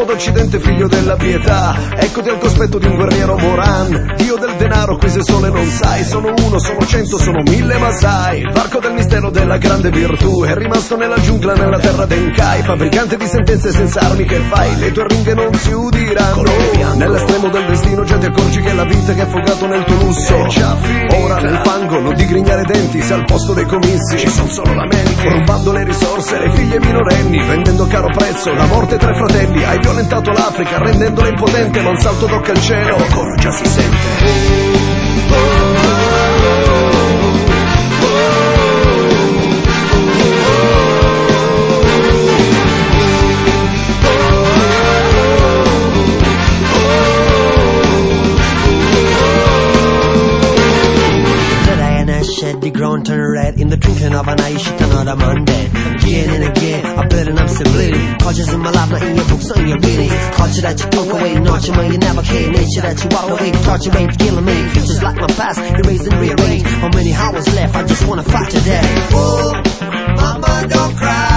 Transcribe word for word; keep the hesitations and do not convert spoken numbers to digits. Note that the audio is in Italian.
d'Occidente, figlio della pietà. Eccoti al cospetto di un guerriero Moran, dio del denaro, qui se sole non sai. Sono uno, sono cento, sono mille, ma sai, il varco del mistero della grande virtù è rimasto nella giungla, nella terra d'Enkai. Fabbricante di sentenze senza armi, che fai? Le tue ringhe non si udiranno. Nell'estremo del destino già ti accorgi che la vita che è affogato nel tuo lusso è già finita. Ora nel fango non digrignare denti, se al posto dei comizi ci sono solo lamenti. Rubando le risorse, le figlie minorenni, vendendo caro prezzo la morte tra i fratelli. Hai violentato l'Africa rendendola impotente, ma un salto tocca il cielo, ancora già si sente. Di grown turn red in the twinkling of an eye, shit another Monday. Again and again, I bet and I'm still bleeding. Cultures in my life, not in your books, not in your reading. Culture that you took away, nurture man, you never came. Nature that you walk away, torture waves killing me. Futures like my past, erased and rearranged. How many hours left? I just wanna fight today. Oh, mama, don't cry.